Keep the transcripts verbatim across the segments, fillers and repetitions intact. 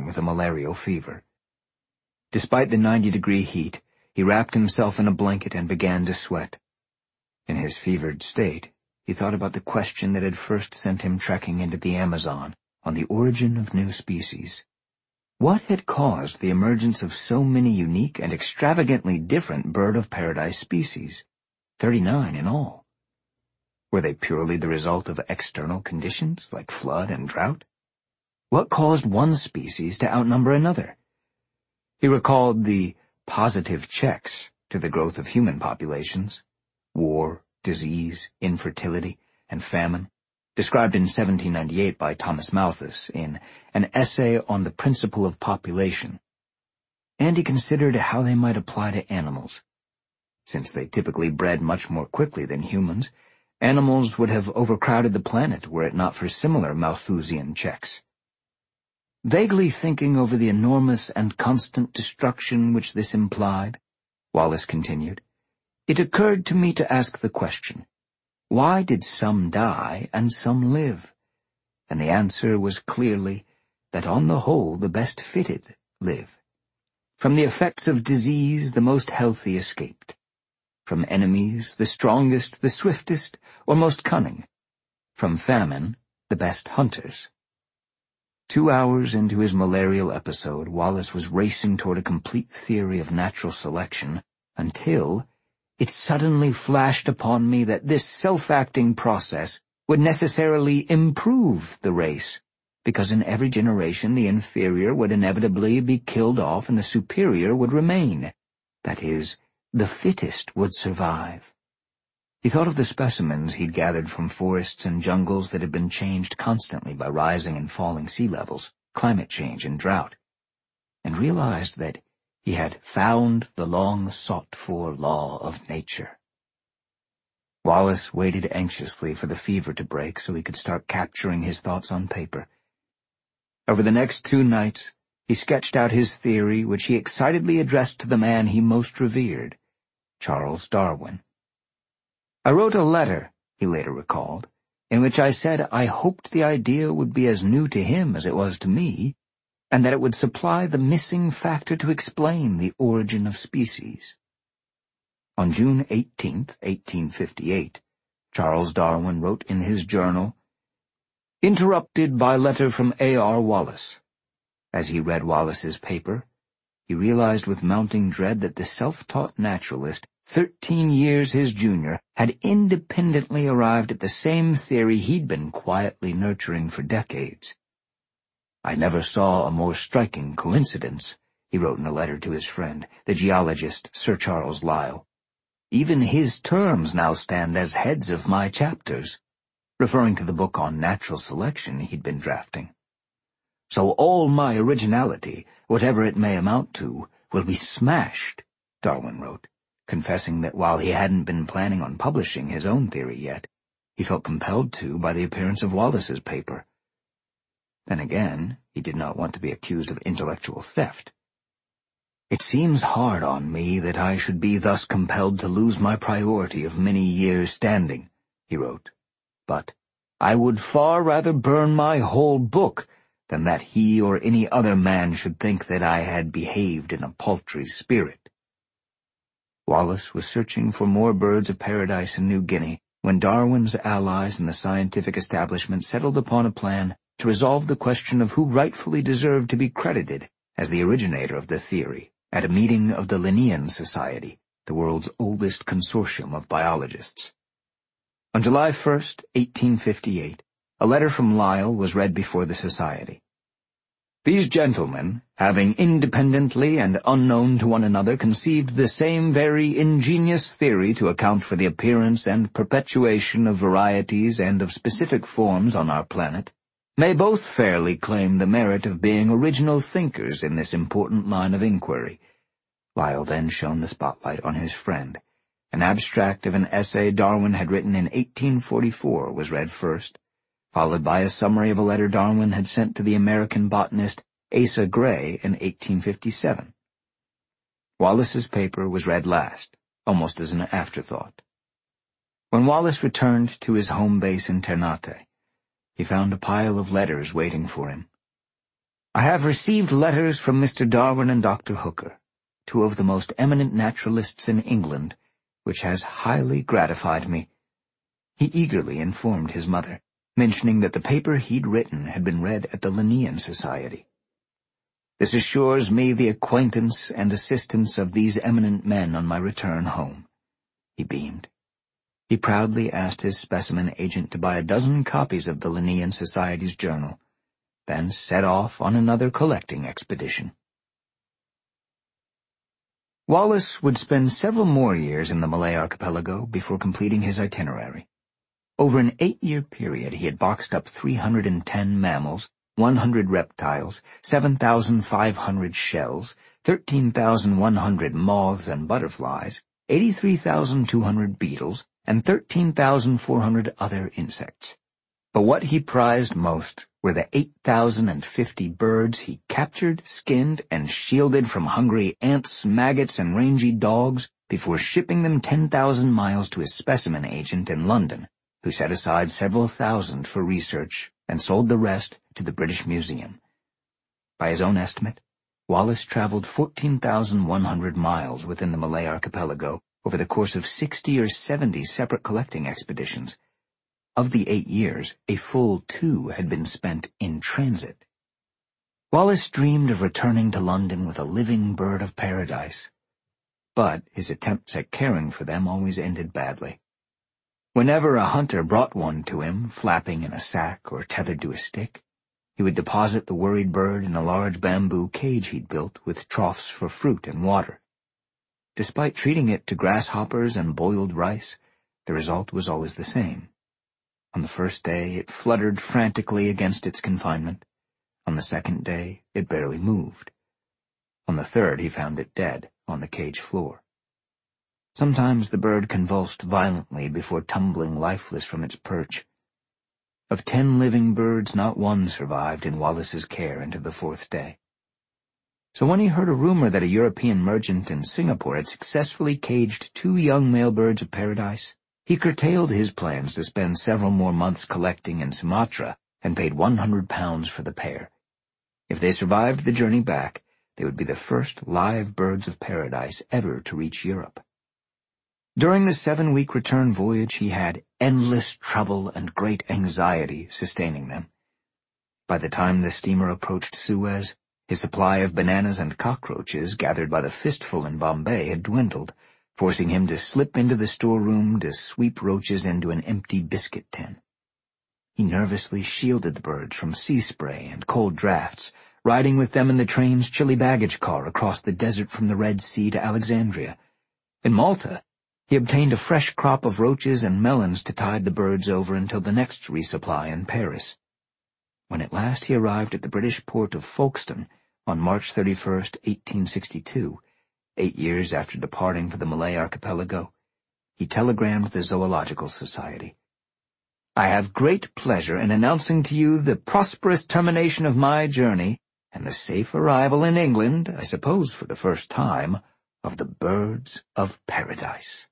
suffering with a malarial fever. Despite the ninety-degree heat, he wrapped himself in a blanket and began to sweat. In his fevered state, he thought about the question that had first sent him trekking into the Amazon on the origin of new species. What had caused the emergence of so many unique and extravagantly different bird-of-paradise species, thirty-nine in all? Were they purely the result of external conditions, like flood and drought? What caused one species to outnumber another? He recalled the positive checks to the growth of human populations: war, disease, infertility, and famine, described in seventeen ninety-eight by Thomas Malthus in An Essay on the Principle of Population. And he considered how they might apply to animals. Since they typically bred much more quickly than humans, animals would have overcrowded the planet were it not for similar Malthusian checks. Vaguely thinking over the enormous and constant destruction which this implied, Wallace continued, it occurred to me to ask the question, why did some die and some live? And the answer was clearly that on the whole the best fitted live. From the effects of disease the most healthy escaped. From enemies the strongest, the swiftest, or most cunning. From famine the best hunters. Two hours into his malarial episode, Wallace was racing toward a complete theory of natural selection until it suddenly flashed upon me that this self-acting process would necessarily improve the race, because in every generation the inferior would inevitably be killed off and the superior would remain. That is, the fittest would survive. He thought of the specimens he'd gathered from forests and jungles that had been changed constantly by rising and falling sea levels, climate change, and drought, and realized that he had found the long-sought-for law of nature. Wallace waited anxiously for the fever to break so he could start capturing his thoughts on paper. Over the next two nights, he sketched out his theory, which he excitedly addressed to the man he most revered, Charles Darwin. I wrote a letter, he later recalled, in which I said I hoped the idea would be as new to him as it was to me, and that it would supply the missing factor to explain the origin of species. On June eighteenth, eighteen fifty-eight, Charles Darwin wrote in his journal, "Interrupted by letter from A R Wallace." As he read Wallace's paper, he realized with mounting dread that the self-taught naturalist, thirteen years his junior, had independently arrived at the same theory he'd been quietly nurturing for decades. "I never saw a more striking coincidence," he wrote in a letter to his friend, the geologist Sir Charles Lyell. "Even his terms now stand as heads of my chapters," referring to the book on natural selection he'd been drafting. "So all my originality, whatever it may amount to, will be smashed," Darwin wrote, confessing that while he hadn't been planning on publishing his own theory yet, he felt compelled to by the appearance of Wallace's paper. Then again, he did not want to be accused of intellectual theft. "It seems hard on me that I should be thus compelled to lose my priority of many years' standing," he wrote, "but I would far rather burn my whole book than that he or any other man should think that I had behaved in a paltry spirit." Wallace was searching for more birds of paradise in New Guinea when Darwin's allies in the scientific establishment settled upon a plan to resolve the question of who rightfully deserved to be credited as the originator of the theory at a meeting of the Linnean Society, the world's oldest consortium of biologists. On July first, eighteen fifty-eight, a letter from Lyell was read before the society. "These gentlemen, having independently and unknown to one another conceived the same very ingenious theory to account for the appearance and perpetuation of varieties and of specific forms on our planet, may both fairly claim the merit of being original thinkers in this important line of inquiry." Lyell then shone the spotlight on his friend. An abstract of an essay Darwin had written in eighteen forty-four was read first, followed by a summary of a letter Darwin had sent to the American botanist Asa Gray in eighteen fifty-seven. Wallace's paper was read last, almost as an afterthought. When Wallace returned to his home base in Ternate, he found a pile of letters waiting for him. I have received letters from Mister Darwin and Doctor Hooker, two of the most eminent naturalists in England, which has highly gratified me." He eagerly informed his mother, mentioning that the paper he'd written had been read at the Linnean Society. "This assures me the acquaintance and assistance of these eminent men on my return home." He beamed. He proudly asked his specimen agent to buy a dozen copies of the Linnean Society's journal, then set off on another collecting expedition. Wallace would spend several more years in the Malay Archipelago before completing his itinerary. Over an eight-year period he had boxed up three hundred ten mammals, one hundred reptiles, seven thousand five hundred shells, thirteen thousand one hundred moths and butterflies, eighty-three thousand two hundred beetles, and thirteen thousand four hundred other insects. But what he prized most were the eight thousand fifty birds he captured, skinned, and shielded from hungry ants, maggots, and rangy dogs before shipping them ten thousand miles to his specimen agent in London, who set aside several thousand for research and sold the rest to the British Museum. By his own estimate, Wallace traveled fourteen thousand one hundred miles within the Malay Archipelago over the course of sixty or seventy separate collecting expeditions. Of the eight years, a full two had been spent in transit. Wallace dreamed of returning to London with a living bird of paradise, but his attempts at caring for them always ended badly. Whenever a hunter brought one to him, flapping in a sack or tethered to a stick, he would deposit the worried bird in a large bamboo cage he'd built with troughs for fruit and water. Despite treating it to grasshoppers and boiled rice, the result was always the same. On the first day, it fluttered frantically against its confinement. On the second day, it barely moved. On the third, he found it dead on the cage floor. Sometimes the bird convulsed violently before tumbling lifeless from its perch. Of ten living birds, not one survived in Wallace's care into the fourth day. So when he heard a rumor that a European merchant in Singapore had successfully caged two young male birds of paradise, he curtailed his plans to spend several more months collecting in Sumatra and paid one hundred pounds for the pair. If they survived the journey back, they would be the first live birds of paradise ever to reach Europe. During the seven-week return voyage, he had endless trouble and great anxiety sustaining them. By the time the steamer approached Suez, his supply of bananas and cockroaches gathered by the fistful in Bombay had dwindled, forcing him to slip into the storeroom to sweep roaches into an empty biscuit tin. He nervously shielded the birds from sea spray and cold drafts, riding with them in the train's chilly baggage car across the desert from the Red Sea to Alexandria. In Malta, he obtained a fresh crop of roaches and melons to tide the birds over until the next resupply in Paris. When at last he arrived at the British port of Folkestone on March thirty-first, eighteen sixty-two, eight years after departing for the Malay Archipelago, he telegrammed the Zoological Society. "I have great pleasure in announcing to you the prosperous termination of my journey and the safe arrival in England, I suppose for the first time, of the birds of paradise."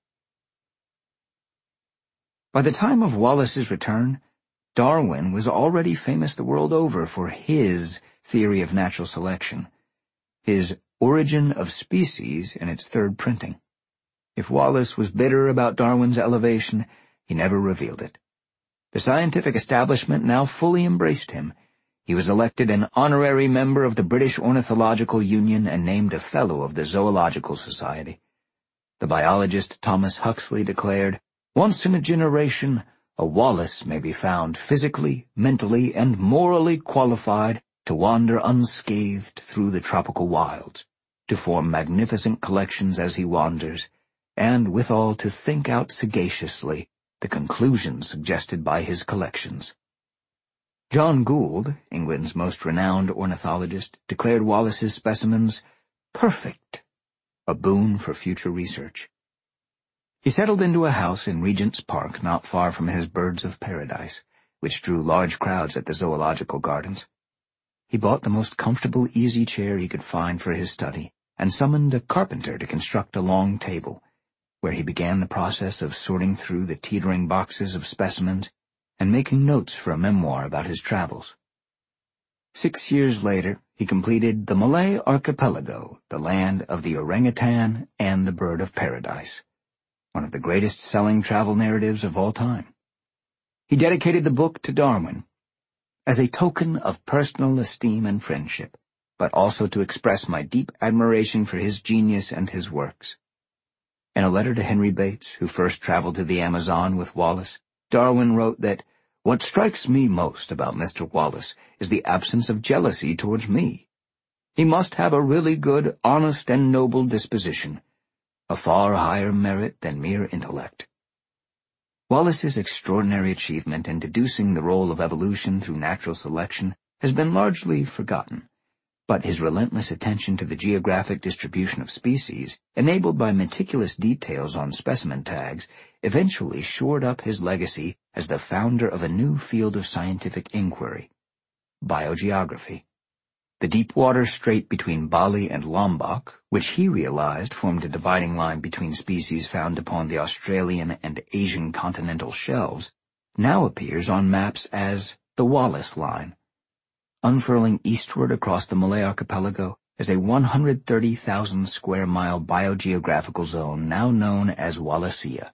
By the time of Wallace's return, Darwin was already famous the world over for his theory of natural selection, his Origin of Species in its third printing. If Wallace was bitter about Darwin's elevation, he never revealed it. The scientific establishment now fully embraced him. He was elected an honorary member of the British Ornithological Union and named a Fellow of the Zoological Society. The biologist Thomas Huxley declared, "Once in a generation, a Wallace may be found physically, mentally, and morally qualified to wander unscathed through the tropical wilds, to form magnificent collections as he wanders, and withal to think out sagaciously the conclusions suggested by his collections." John Gould, England's most renowned ornithologist, declared Wallace's specimens perfect, a boon for future research. He settled into a house in Regent's Park not far from his Birds of Paradise, which drew large crowds at the Zoological Gardens. He bought the most comfortable easy chair he could find for his study and summoned a carpenter to construct a long table, where he began the process of sorting through the teetering boxes of specimens and making notes for a memoir about his travels. Six years later, he completed The Malay Archipelago, the land of the orangutan and the bird of paradise, one of the greatest-selling travel narratives of all time. He dedicated the book to Darwin as a token of personal esteem and friendship, but also to express my deep admiration for his genius and his works. In a letter to Henry Bates, who first traveled to the Amazon with Wallace, Darwin wrote that, "What strikes me most about Mister Wallace is the absence of jealousy towards me. He must have a really good, honest, and noble disposition, a far higher merit than mere intellect." Wallace's extraordinary achievement in deducing the role of evolution through natural selection has been largely forgotten, but his relentless attention to the geographic distribution of species, enabled by meticulous details on specimen tags, eventually shored up his legacy as the founder of a new field of scientific inquiry, biogeography. The deep water strait between Bali and Lombok, which he realized formed a dividing line between species found upon the Australian and Asian continental shelves, now appears on maps as the Wallace Line. Unfurling eastward across the Malay Archipelago is a one hundred thirty thousand square mile biogeographical zone now known as Wallacea.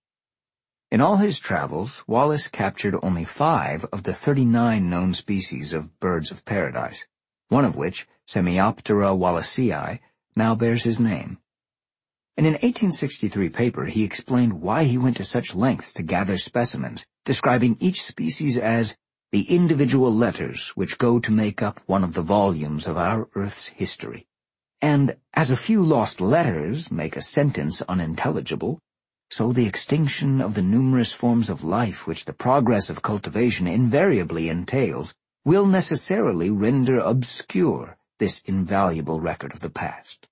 In all his travels, Wallace captured only five of the thirty-nine known species of birds of paradise, one of which, Semioptera wallacei, now bears his name. In an eighteen sixty-three paper, he explained why he went to such lengths to gather specimens, describing each species as the individual letters which go to make up one of the volumes of our Earth's history. And as a few lost letters make a sentence unintelligible, so the extinction of the numerous forms of life which the progress of cultivation invariably entails will necessarily render obscure this invaluable record of the past.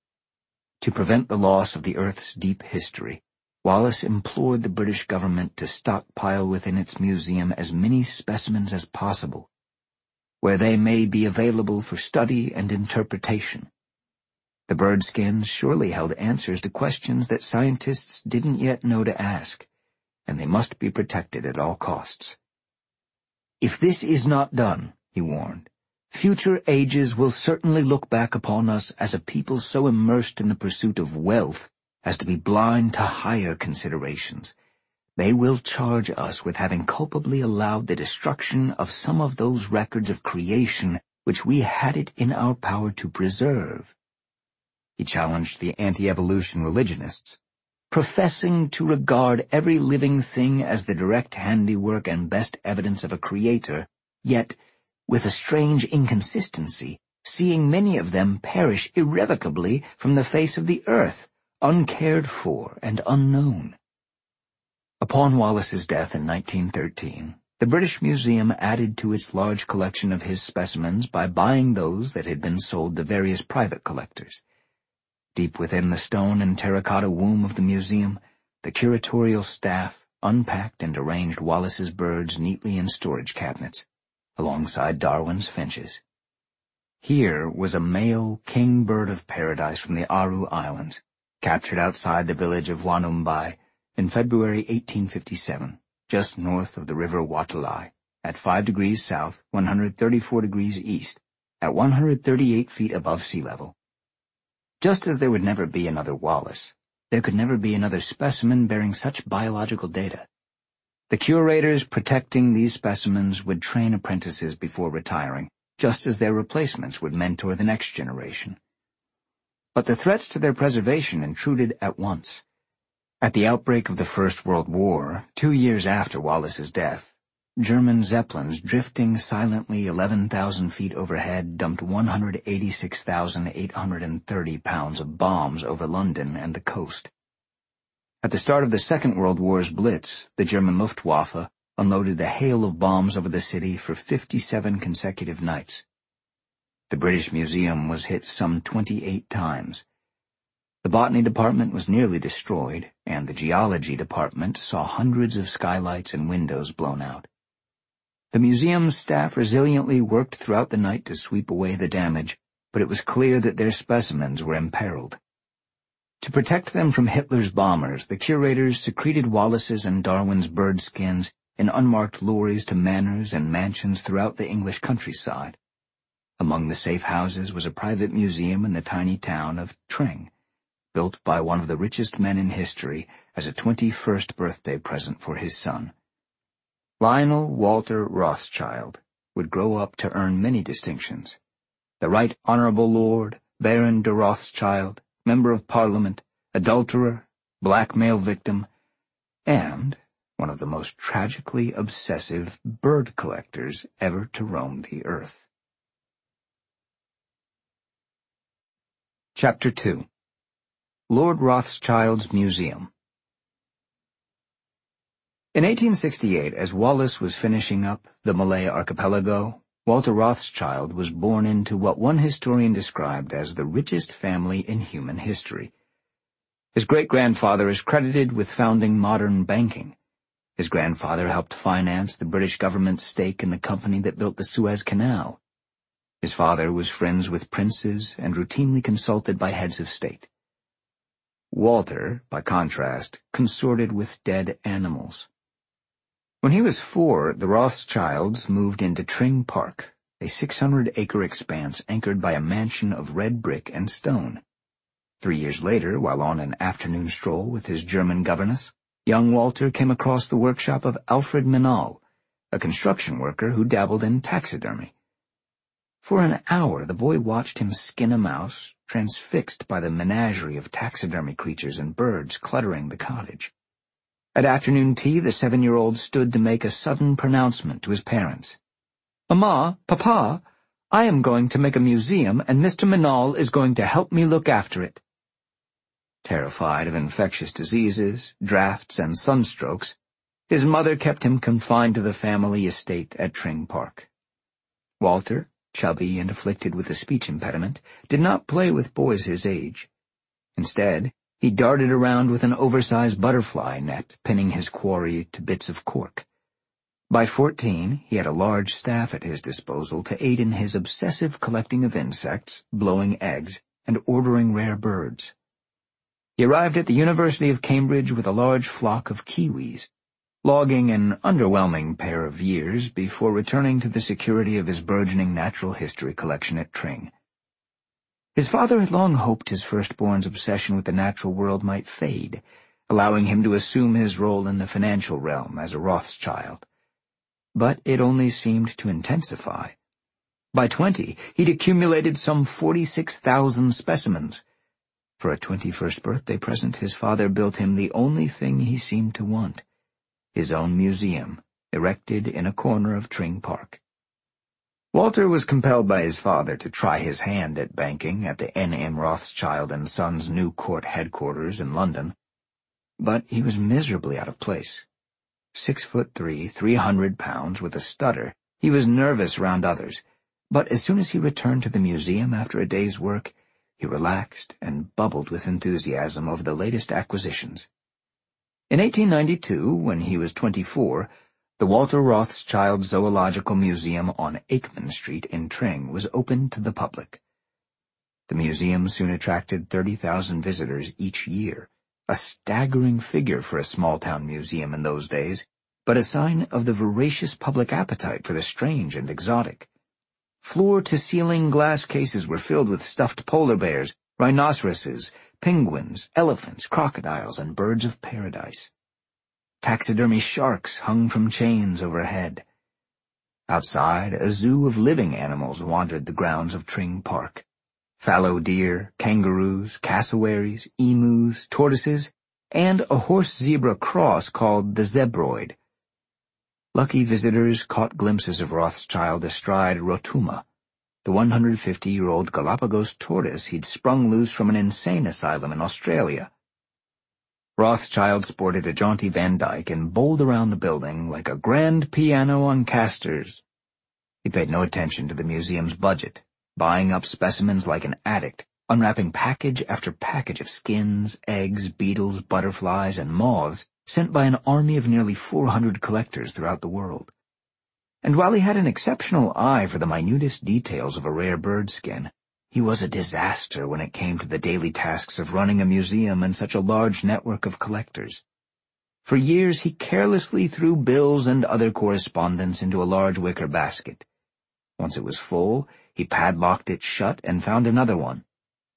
To prevent the loss of the Earth's deep history, Wallace implored the British government to stockpile within its museum as many specimens as possible, where they may be available for study and interpretation. The bird skins surely held answers to questions that scientists didn't yet know to ask, and they must be protected at all costs. "If this is not done," he warned, "future ages will certainly look back upon us as a people so immersed in the pursuit of wealth as to be blind to higher considerations. They will charge us with having culpably allowed the destruction of some of those records of creation which we had it in our power to preserve." He challenged the anti-evolution religionists, professing to regard every living thing as the direct handiwork and best evidence of a creator, yet, with a strange inconsistency, seeing many of them perish irrevocably from the face of the earth, uncared for and unknown. Upon Wallace's death in nineteen thirteen, the British Museum added to its large collection of his specimens by buying those that had been sold to various private collectors. Deep within the stone and terracotta womb of the museum, the curatorial staff unpacked and arranged Wallace's birds neatly in storage cabinets, alongside Darwin's finches. Here was a male king bird of paradise from the Aru Islands, captured outside the village of Wanumbai in February eighteen fifty-seven, just north of the river Watalai, at five degrees south, one hundred thirty-four degrees east, at one hundred thirty-eight feet above sea level. Just as there would never be another Wallace, there could never be another specimen bearing such biological data. The curators protecting these specimens would train apprentices before retiring, just as their replacements would mentor the next generation. But the threats to their preservation intruded at once. At the outbreak of the First World War, two years after Wallace's death, German Zeppelins drifting silently eleven thousand feet overhead dumped one hundred eighty-six thousand eight hundred thirty pounds of bombs over London and the coast. At the start of the Second World War's Blitz, the German Luftwaffe unloaded a hail of bombs over the city for fifty-seven consecutive nights. The British Museum was hit some twenty-eight times. The botany department was nearly destroyed, and the geology department saw hundreds of skylights and windows blown out. The museum's staff resiliently worked throughout the night to sweep away the damage, but it was clear that their specimens were imperiled. To protect them from Hitler's bombers, the curators secreted Wallace's and Darwin's bird skins in unmarked lorries to manors and mansions throughout the English countryside, Among the safe houses was a private museum in the tiny town of Tring, built by one of the richest men in history as a twenty-first birthday present for his son. Lionel Walter Rothschild would grow up to earn many distinctions. The Right Honorable Lord Baron de Rothschild, Member of Parliament, adulterer, blackmail victim, and one of the most tragically obsessive bird collectors ever to roam the earth. Chapter two. Lord Rothschild's Museum. In eighteen sixty-eight, as Wallace was finishing up the Malay Archipelago, Walter Rothschild was born into what one historian described as the richest family in human history. His great-grandfather is credited with founding modern banking. His grandfather helped finance the British government's stake in the company that built the Suez Canal. His father was friends with princes and routinely consulted by heads of state. Walter, by contrast, consorted with dead animals. When he was four, the Rothschilds moved into Tring Park, a six hundred acre expanse anchored by a mansion of red brick and stone. Three years later, while on an afternoon stroll with his German governess, young Walter came across the workshop of Alfred Meynell, a construction worker who dabbled in taxidermy. For an hour the boy watched him skin a mouse, transfixed by the menagerie of taxidermy creatures and birds cluttering the cottage. At afternoon tea the seven-year-old stood to make a sudden pronouncement to his parents. "Mama, Papa, I am going to make a museum, and Mister Meynell is going to help me look after it." Terrified of infectious diseases, drafts, and sunstrokes, his mother kept him confined to the family estate at Tring Park. Walter, chubby and afflicted with a speech impediment, did not play with boys his age. Instead, he darted around with an oversized butterfly net, pinning his quarry to bits of cork. By fourteen, he had a large staff at his disposal to aid in his obsessive collecting of insects, blowing eggs, and ordering rare birds. He arrived at the University of Cambridge with a large flock of kiwis, logging an underwhelming pair of years before returning to the security of his burgeoning natural history collection at Tring. His father had long hoped his firstborn's obsession with the natural world might fade, allowing him to assume his role in the financial realm as a Rothschild. But it only seemed to intensify. By twenty, he'd accumulated some forty-six thousand specimens. For a twenty-first birthday present, his father built him the only thing he seemed to want, his own museum, erected in a corner of Tring Park. Walter was compelled by his father to try his hand at banking at the N M Rothschild and Sons New Court headquarters in London, but he was miserably out of place. Six foot three, three hundred pounds, with a stutter, he was nervous around others, but as soon as he returned to the museum after a day's work, he relaxed and bubbled with enthusiasm over the latest acquisitions. In eighteen ninety-two, when he was twenty-four, the Walter Rothschild Zoological Museum on Akeman Street in Tring was opened to the public. The museum soon attracted thirty thousand visitors each year, a staggering figure for a small-town museum in those days, but a sign of the voracious public appetite for the strange and exotic. Floor-to-ceiling glass cases were filled with stuffed polar bears, rhinoceroses, penguins, elephants, crocodiles, and birds of paradise. Taxidermy sharks hung from chains overhead. Outside, a zoo of living animals wandered the grounds of Tring Park. Fallow deer, kangaroos, cassowaries, emus, tortoises, and a horse-zebra cross called the zebroid. Lucky visitors caught glimpses of Rothschild astride Rotuma, the one hundred fifty-year-old Galapagos tortoise he'd sprung loose from an insane asylum in Australia. Rothschild sported a jaunty Van Dyke and bowled around the building like a grand piano on casters. He paid no attention to the museum's budget, buying up specimens like an addict, unwrapping package after package of skins, eggs, beetles, butterflies, and moths sent by an army of nearly four hundred collectors throughout the world. And while he had an exceptional eye for the minutest details of a rare bird skin, he was a disaster when it came to the daily tasks of running a museum and such a large network of collectors. For years he carelessly threw bills and other correspondence into a large wicker basket. Once it was full, he padlocked it shut and found another one.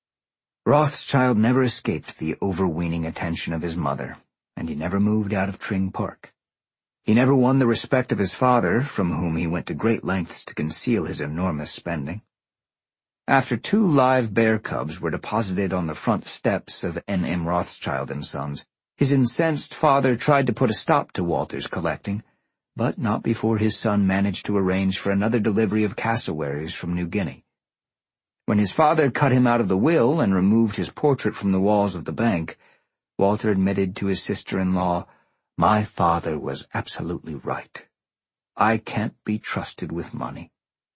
Rothschild never escaped the overweening attention of his mother, and he never moved out of Tring Park. He never won the respect of his father, from whom he went to great lengths to conceal his enormous spending. After two live bear cubs were deposited on the front steps of N M Rothschild and Sons, his incensed father tried to put a stop to Walter's collecting, but not before his son managed to arrange for another delivery of cassowaries from New Guinea. When his father cut him out of the will and removed his portrait from the walls of the bank, Walter admitted to his sister-in-law, "My father was absolutely right. I can't be trusted with money."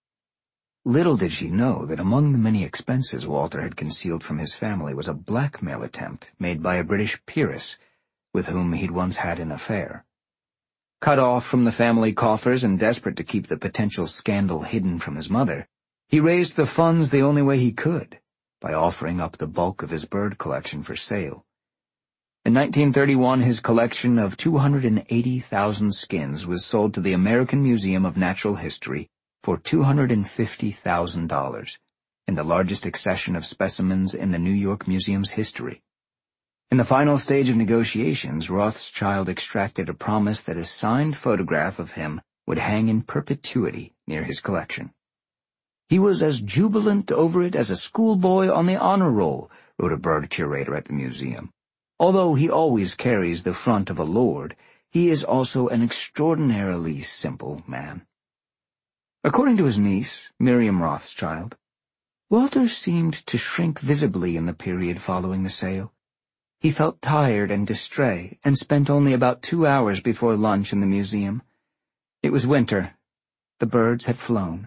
Little did she know that among the many expenses Walter had concealed from his family was a blackmail attempt made by a British peeress with whom he'd once had an affair. Cut off from the family coffers and desperate to keep the potential scandal hidden from his mother, he raised the funds the only way he could, by offering up the bulk of his bird collection for sale. In nineteen thirty-one, his collection of two hundred eighty thousand skins was sold to the American Museum of Natural History for two hundred fifty thousand dollars, in the largest accession of specimens in the New York Museum's history. In the final stage of negotiations, Rothschild extracted a promise that a signed photograph of him would hang in perpetuity near his collection. "He was as jubilant over it as a schoolboy on the honor roll," wrote a bird curator at the museum. "Although he always carries the front of a lord, he is also an extraordinarily simple man." According to his niece, Miriam Rothschild, Walter seemed to shrink visibly in the period following the sale. He felt tired and distrait, and spent only about two hours before lunch in the museum. It was winter. The birds had flown.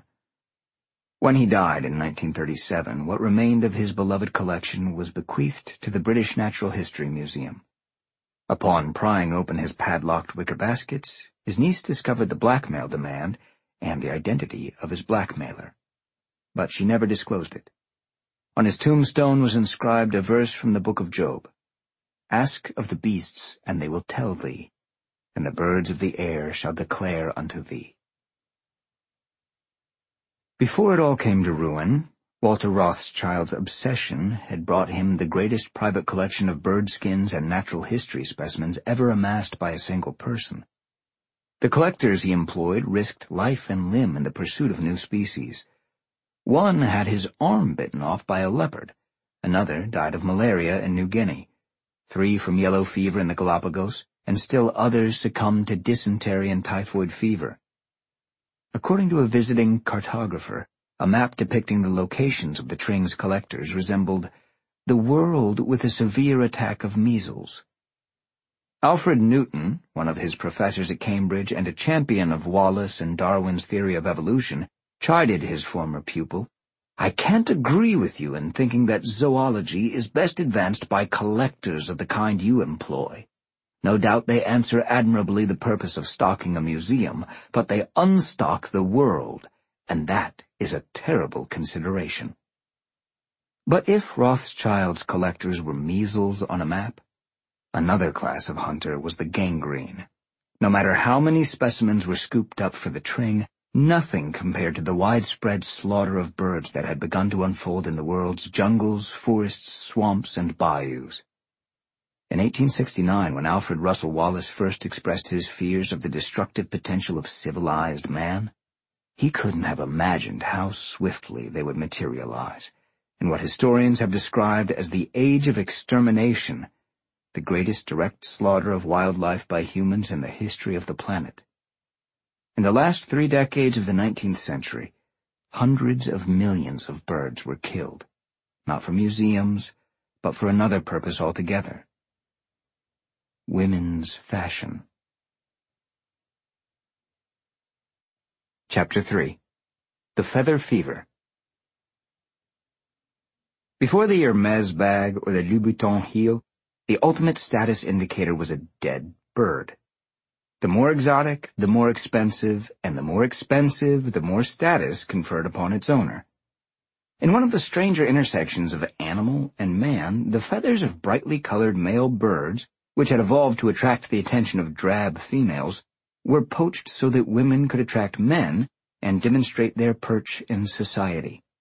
When he died in nineteen thirty-seven, what remained of his beloved collection was bequeathed to the British Natural History Museum. Upon prying open his padlocked wicker baskets, his niece discovered the blackmail demand and the identity of his blackmailer. But she never disclosed it. On his tombstone was inscribed a verse from the Book of Job. "Ask of the beasts, and they will tell thee, and the birds of the air shall declare unto thee." Before it all came to ruin, Walter Rothschild's obsession had brought him the greatest private collection of bird skins and natural history specimens ever amassed by a single person. The collectors he employed risked life and limb in the pursuit of new species. One had his arm bitten off by a leopard. Another died of malaria in New Guinea. Three from yellow fever in the Galapagos, and still others succumbed to dysentery and typhoid fever. According to a visiting cartographer, a map depicting the locations of the Tring's collectors resembled the world with a severe attack of measles. Alfred Newton, one of his professors at Cambridge and a champion of Wallace and Darwin's theory of evolution, chided his former pupil, "I can't agree with you in thinking that zoology is best advanced by collectors of the kind you employ. No doubt they answer admirably the purpose of stocking a museum, but they unstock the world, and that is a terrible consideration." But if Rothschild's collectors were measles on a map, another class of hunter was the gangrene. No matter how many specimens were scooped up for the Tring, nothing compared to the widespread slaughter of birds that had begun to unfold in the world's jungles, forests, swamps, and bayous. In eighteen sixty-nine, when Alfred Russel Wallace first expressed his fears of the destructive potential of civilized man, he couldn't have imagined how swiftly they would materialize, in what historians have described as the age of extermination, the greatest direct slaughter of wildlife by humans in the history of the planet. In the last three decades of the nineteenth century, hundreds of millions of birds were killed, not for museums, but for another purpose altogether: women's fashion. Chapter three. The Feather Fever. Before the Hermes bag or the Louboutin heel, the ultimate status indicator was a dead bird. The more exotic, the more expensive, and the more expensive, the more status conferred upon its owner. In one of the stranger intersections of animal and man, the feathers of brightly colored male birds, which had evolved to attract the attention of drab females, were poached so that women could attract men and demonstrate their perch in society.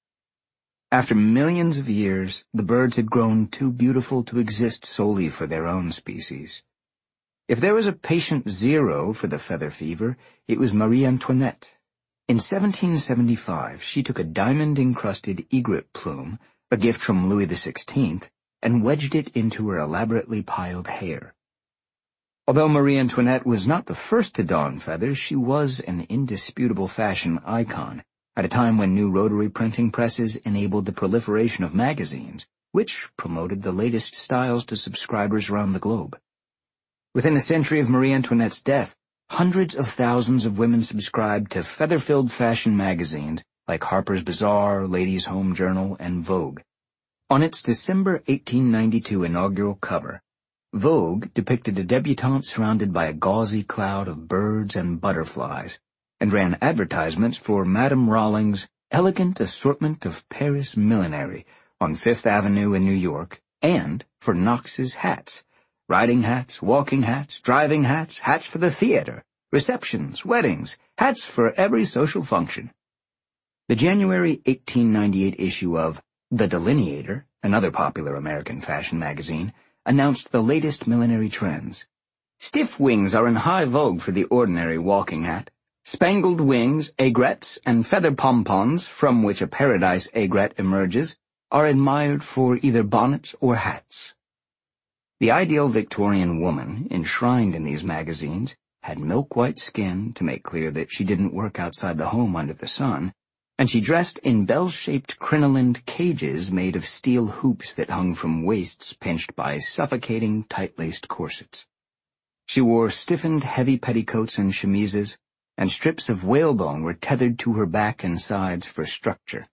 After millions of years, the birds had grown too beautiful to exist solely for their own species. If there was a patient zero for the feather fever, it was Marie Antoinette. In seventeen seventy-five, she took a diamond-encrusted egret plume, a gift from Louis the Sixteenth, and wedged it into her elaborately piled hair. Although Marie Antoinette was not the first to don feathers, she was an indisputable fashion icon, at a time when new rotary printing presses enabled the proliferation of magazines, which promoted the latest styles to subscribers around the globe. Within a century of Marie Antoinette's death, hundreds of thousands of women subscribed to feather-filled fashion magazines like Harper's Bazaar, Ladies' Home Journal, and Vogue. On its December eighteen ninety-two inaugural cover, Vogue depicted a debutante surrounded by a gauzy cloud of birds and butterflies, and ran advertisements for Madame Rawlings' elegant assortment of Paris millinery on Fifth Avenue in New York, and for Knox's hats, riding hats, walking hats, driving hats, hats for the theater, receptions, weddings, hats for every social function. The January eighteen ninety-eight issue of The Delineator, another popular American fashion magazine, announced the latest millinery trends. Stiff wings are in high vogue for the ordinary walking hat. Spangled wings, aigrettes, and feather pompons, from which a paradise aigrette emerges, are admired for either bonnets or hats. The ideal Victorian woman, enshrined in these magazines, had milk-white skin to make clear that she didn't work outside the home under the sun, and she dressed in bell-shaped crinolined cages made of steel hoops that hung from waists pinched by suffocating tight-laced corsets. She wore stiffened heavy petticoats and chemises, and strips of whalebone were tethered to her back and sides for structure.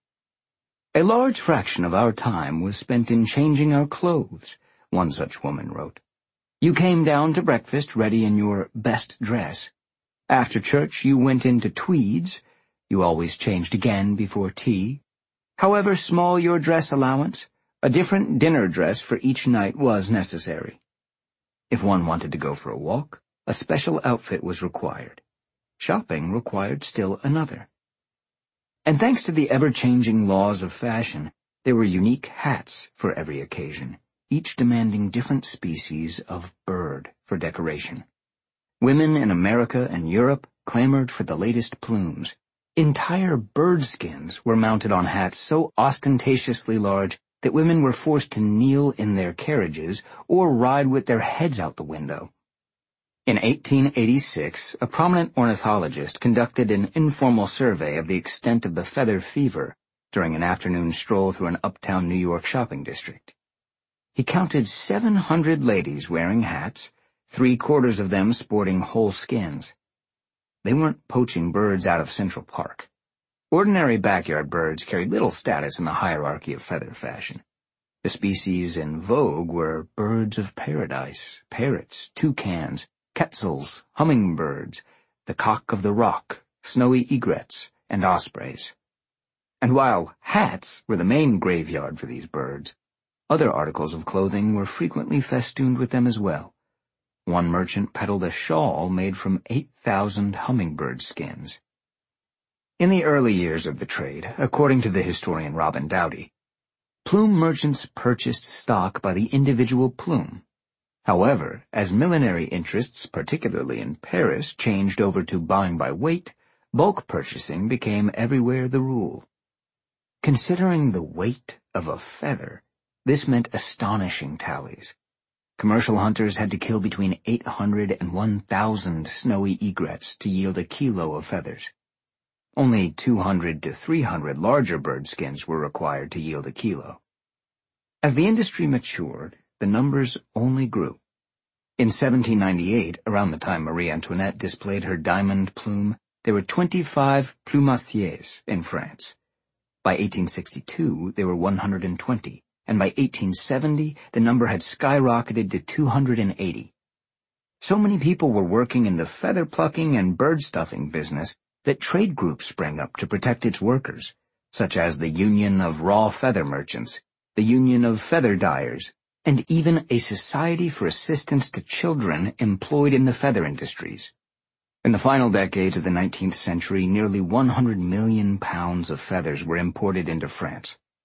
A large fraction of our time was spent in changing our clothes, one such woman wrote. You came down to breakfast ready in your best dress. After church you went into tweeds. You always changed again before tea. However small your dress allowance, a different dinner dress for each night was necessary. If one wanted to go for a walk, a special outfit was required. Shopping required still another. And thanks to the ever-changing laws of fashion, there were unique hats for every occasion, each demanding different species of bird for decoration. Women in America and Europe clamored for the latest plumes. Entire bird skins were mounted on hats so ostentatiously large that women were forced to kneel in their carriages or ride with their heads out the window. In eighteen eighty-six, a prominent ornithologist conducted an informal survey of the extent of the feather fever during an afternoon stroll through an uptown New York shopping district. He counted seven hundred ladies wearing hats, three-quarters of them sporting whole skins. They weren't poaching birds out of Central Park. Ordinary backyard birds carried little status in the hierarchy of feather fashion. The species in vogue were birds of paradise, parrots, toucans, quetzals, hummingbirds, the cock of the rock, snowy egrets, and ospreys. And while hats were the main graveyard for these birds, other articles of clothing were frequently festooned with them as well. One merchant peddled a shawl made from eight thousand hummingbird skins. In the early years of the trade, according to the historian Robin Dowdy, plume merchants purchased stock by the individual plume. However, as millinery interests, particularly in Paris, changed over to buying by weight, bulk purchasing became everywhere the rule. Considering the weight of a feather, this meant astonishing tallies. Commercial hunters had to kill between eight hundred and one thousand snowy egrets to yield a kilo of feathers. Only two hundred to three hundred larger bird skins were required to yield a kilo. As the industry matured, the numbers only grew. In seventeen ninety-eight, around the time Marie Antoinette displayed her diamond plume, there were twenty-five plumassiers in France. By eighteen sixty-two, there were one hundred twenty, and by eighteen seventy, the number had skyrocketed to two hundred eighty. So many people were working in the feather-plucking and bird-stuffing business that trade groups sprang up to protect its workers, such as the Union of Raw Feather Merchants, the Union of Feather Dyers, and even a Society for Assistance to Children employed in the feather industries. In the final decades of the nineteenth century, nearly one hundred million pounds of feathers were imported into France.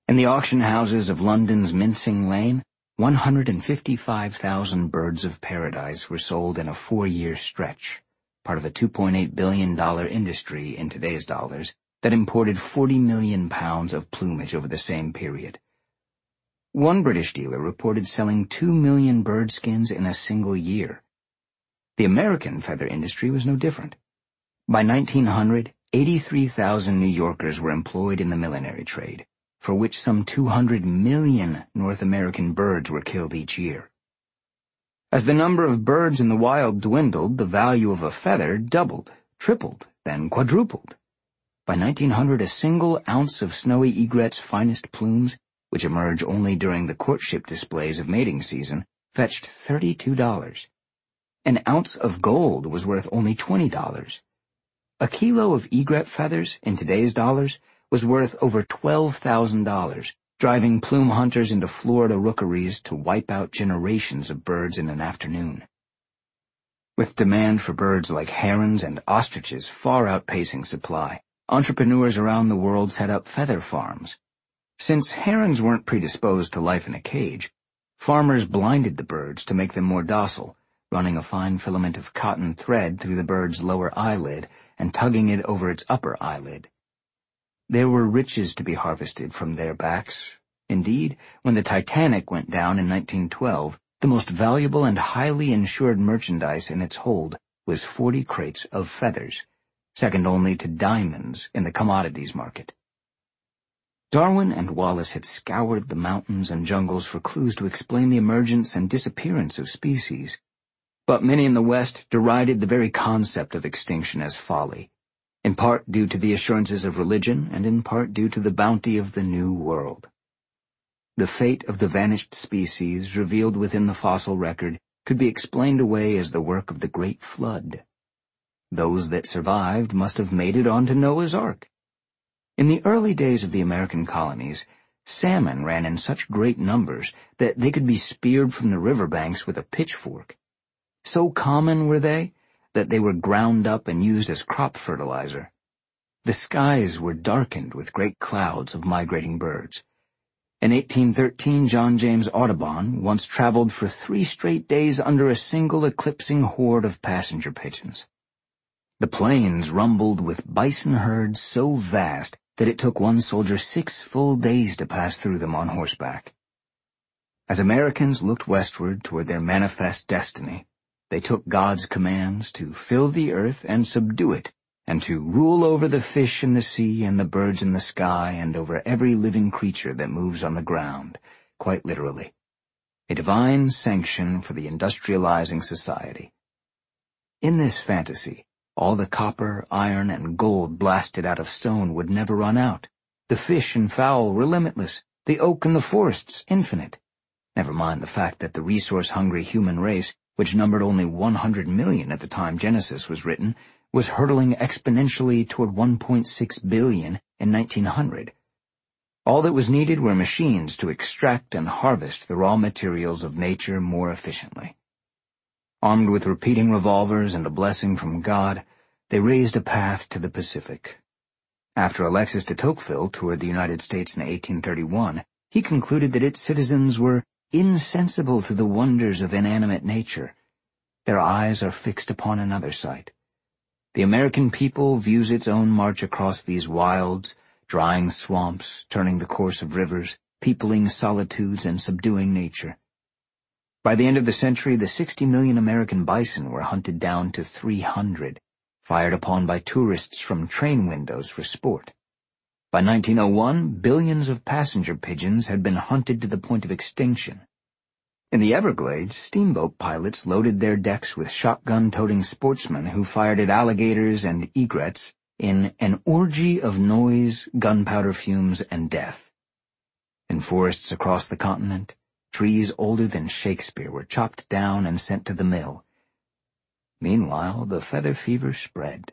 In the auction houses of London's Mincing Lane, one hundred fifty-five thousand birds of paradise were sold in a four-year stretch, part of a two point eight billion dollars industry in today's dollars that imported forty million pounds of plumage over the same period. One British dealer reported selling two million bird skins in a single year. The American feather industry was no different. By nineteen hundred, eighty-three thousand New Yorkers were employed in the millinery trade, for which some two hundred million North American birds were killed each year. As the number of birds in the wild dwindled, the value of a feather doubled, tripled, then quadrupled. By nineteen hundred, a single ounce of snowy egret's finest plumes, which emerge only during the courtship displays of mating season, fetched thirty-two dollars. An ounce of gold was worth only twenty dollars. A kilo of egret feathers, in today's dollars, was worth over twelve thousand dollars, driving plume hunters into Florida rookeries to wipe out generations of birds in an afternoon. With demand for birds like herons and ostriches far outpacing supply, entrepreneurs around the world set up feather farms. Since herons weren't predisposed to life in a cage, farmers blinded the birds to make them more docile, running a fine filament of cotton thread through the bird's lower eyelid and tugging it over its upper eyelid. There were riches to be harvested from their backs. Indeed, when the Titanic went down in nineteen twelve, the most valuable and highly insured merchandise in its hold was forty crates of feathers, second only to diamonds in the commodities market. Darwin and Wallace had scoured the mountains and jungles for clues to explain the emergence and disappearance of species, but many in the West derided the very concept of extinction as folly, in part due to the assurances of religion and in part due to the bounty of the New World. The fate of the vanished species revealed within the fossil record could be explained away as the work of the Great Flood. Those that survived must have made it onto Noah's Ark. In the early days of the American colonies, salmon ran in such great numbers that they could be speared from the riverbanks with a pitchfork. So common were they that they were ground up and used as crop fertilizer. The skies were darkened with great clouds of migrating birds. In eighteen thirteen, John James Audubon once traveled for three straight days under a single eclipsing horde of passenger pigeons. The plains rumbled with bison herds so vast that it took one soldier six full days to pass through them on horseback. As Americans looked westward toward their manifest destiny, they took God's commands to fill the earth and subdue it, and to rule over the fish in the sea and the birds in the sky and over every living creature that moves on the ground, quite literally. A divine sanction for the industrializing society. In this fantasy, all the copper, iron, and gold blasted out of stone would never run out. The fish and fowl were limitless, the oak and the forests infinite. Never mind the fact that the resource-hungry human race, which numbered only one hundred million at the time Genesis was written, was hurtling exponentially toward one point six billion in nineteen hundred. All that was needed were machines to extract and harvest the raw materials of nature more efficiently. Armed with repeating revolvers and a blessing from God, they raised a path to the Pacific. After Alexis de Tocqueville toured the United States in eighteen thirty-one, he concluded that its citizens were insensible to the wonders of inanimate nature. Their eyes are fixed upon another sight. The American people views its own march across these wilds, drying swamps, turning the course of rivers, peopling solitudes, and subduing nature. By the end of the century, the sixty million American bison were hunted down to three hundred, fired upon by tourists from train windows for sport. By nineteen oh one, billions of passenger pigeons had been hunted to the point of extinction. In the Everglades, steamboat pilots loaded their decks with shotgun-toting sportsmen who fired at alligators and egrets in an orgy of noise, gunpowder fumes, and death. In forests across the continent, trees older than Shakespeare were chopped down and sent to the mill. Meanwhile, the feather fever spread.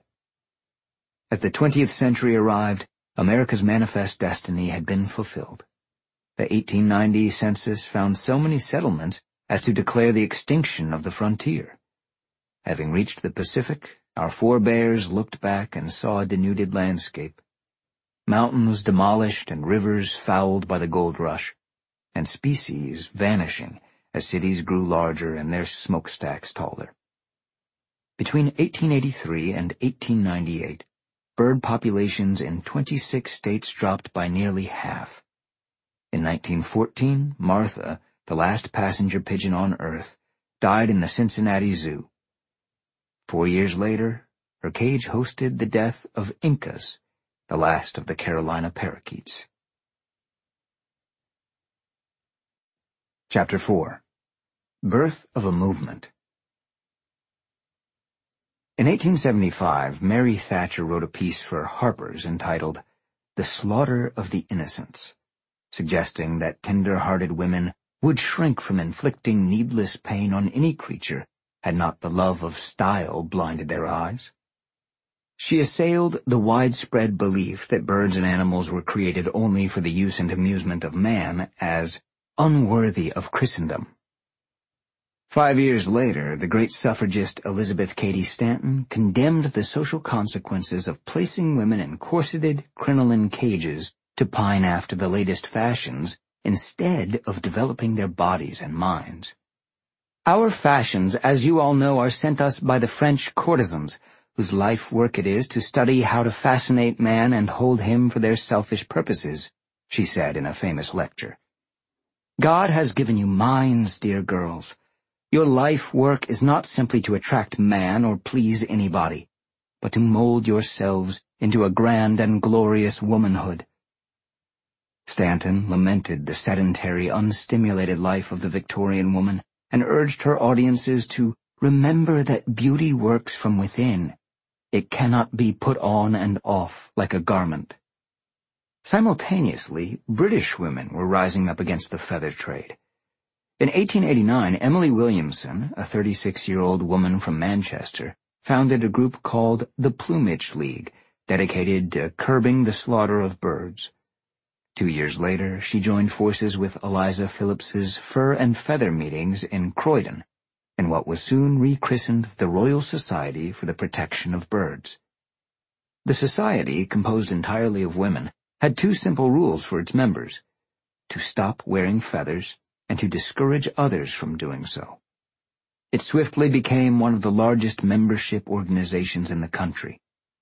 As the twentieth century arrived, America's manifest destiny had been fulfilled. The eighteen ninety census found so many settlements as to declare the extinction of the frontier. Having reached the Pacific, our forebears looked back and saw a denuded landscape. mountains demolished and rivers fouled by the gold rush, and species vanishing as cities grew larger and their smokestacks taller. Between eighteen eighty-three and eighteen ninety-eight, bird populations in twenty-six states dropped by nearly half. In nineteen fourteen, Martha, the last passenger pigeon on Earth, died in the Cincinnati Zoo. Four years later, her cage hosted the death of Incas, the last of the Carolina parakeets. Chapter four. Birth of a Movement. In eighteen seventy-five, Mary Thatcher wrote a piece for Harper's entitled The Slaughter of the Innocents, suggesting that tender-hearted women would shrink from inflicting needless pain on any creature had not the love of style blinded their eyes. She assailed the widespread belief that birds and animals were created only for the use and amusement of man as unworthy of Christendom. Five years later, the great suffragist Elizabeth Cady Stanton condemned the social consequences of placing women in corseted, crinoline cages to pine after the latest fashions instead of developing their bodies and minds. Our fashions, as you all know, are sent us by the French courtesans, whose life work it is to study how to fascinate man and hold him for their selfish purposes, she said in a famous lecture. God has given you minds, dear girls. Your life work is not simply to attract man or please anybody, but to mold yourselves into a grand and glorious womanhood. Stanton lamented the sedentary, unstimulated life of the Victorian woman and urged her audiences to remember that beauty works from within. It cannot be put on and off like a garment. Simultaneously, British women were rising up against the feather trade. In eighteen eighty-nine, Emily Williamson, a thirty-six-year-old woman from Manchester, founded a group called the Plumage League, dedicated to curbing the slaughter of birds. Two years later, she joined forces with Eliza Phillips's Fur and Feather meetings in Croydon, in what was soon rechristened the Royal Society for the Protection of Birds. The society, composed entirely of women, had two simple rules for its members: to stop wearing feathers and to discourage others from doing so. It swiftly became one of the largest membership organizations in the country.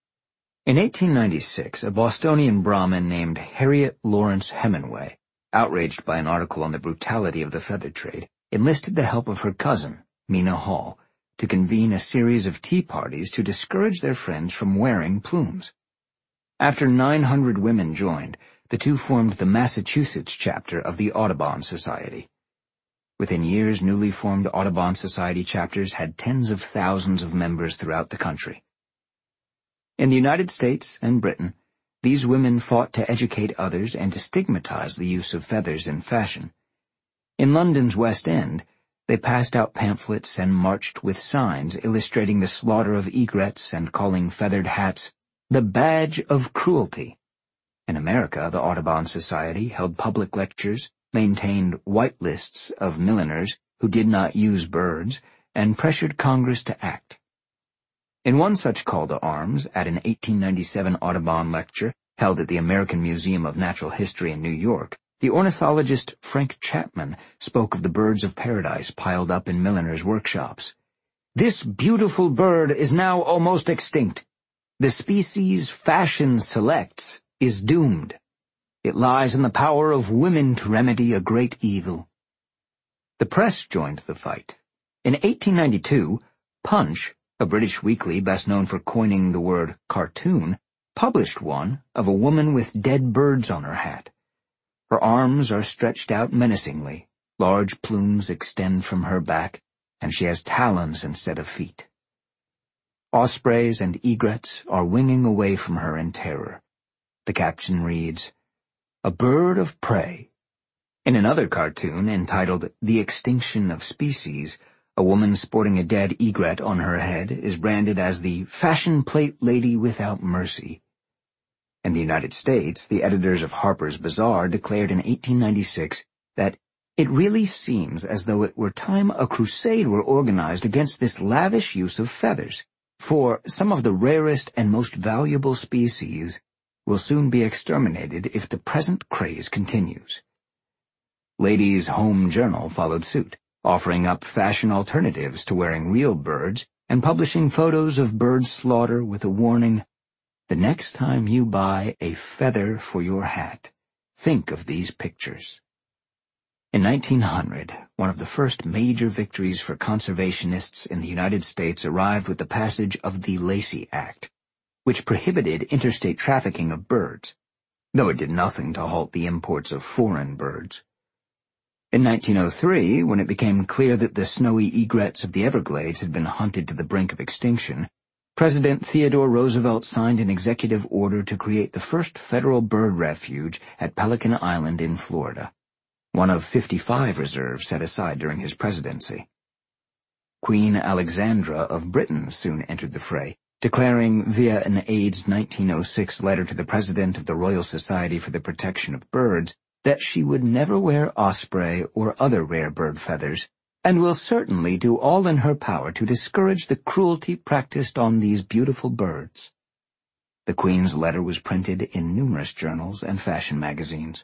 In eighteen ninety-six, a Bostonian Brahmin named Harriet Lawrence Hemingway, outraged by an article on the brutality of the feather trade, enlisted the help of her cousin, Mina Hall, to convene a series of tea parties to discourage their friends from wearing plumes. After nine hundred women joined, the two formed the Massachusetts chapter of the Audubon Society. Within years, newly formed Audubon Society chapters had tens of thousands of members throughout the country. In the United States and Britain, these women fought to educate others and to stigmatize the use of feathers in fashion. In London's West End, they passed out pamphlets and marched with signs illustrating the slaughter of egrets and calling feathered hats the badge of cruelty. In America, the Audubon Society held public lectures, maintained white lists of milliners who did not use birds, and pressured Congress to act. In one such call to arms, at an eighteen ninety-seven Audubon lecture held at the American Museum of Natural History in New York, the ornithologist Frank Chapman spoke of the birds of paradise piled up in milliners' workshops. "This beautiful bird is now almost extinct. The species fashion selects is doomed. It lies in the power of women to remedy a great evil." The press joined the fight. In eighteen ninety-two, Punch, a British weekly best known for coining the word cartoon, published one of a woman with dead birds on her hat. Her arms are stretched out menacingly, large plumes extend from her back, and she has talons instead of feet. Ospreys and egrets are winging away from her in terror. The caption reads, "A bird of prey." In another cartoon, entitled The Extinction of Species, a woman sporting a dead egret on her head is branded as the fashion plate lady without mercy. In the United States, the editors of Harper's Bazaar declared in eighteen ninety-six that it really seems as though it were time a crusade were organized against this lavish use of feathers, for some of the rarest and most valuable species will soon be exterminated if the present craze continues. Ladies' Home Journal followed suit, offering up fashion alternatives to wearing real birds and publishing photos of bird slaughter with a warning, "The next time you buy a feather for your hat, think of these pictures." In nineteen hundred, one of the first major victories for conservationists in the United States arrived with the passage of the Lacey Act, which prohibited interstate trafficking of birds, though it did nothing to halt the imports of foreign birds. In nineteen oh three, when it became clear that the snowy egrets of the Everglades had been hunted to the brink of extinction, President Theodore Roosevelt signed an executive order to create the first federal bird refuge at Pelican Island in Florida, one of fifty-five reserves set aside during his presidency. Queen Alexandra of Britain soon entered the fray, declaring via an aged nineteen oh six letter to the President of the Royal Society for the Protection of Birds that she would never wear osprey or other rare bird feathers, and will certainly do all in her power to discourage the cruelty practiced on these beautiful birds. The Queen's letter was printed in numerous journals and fashion magazines.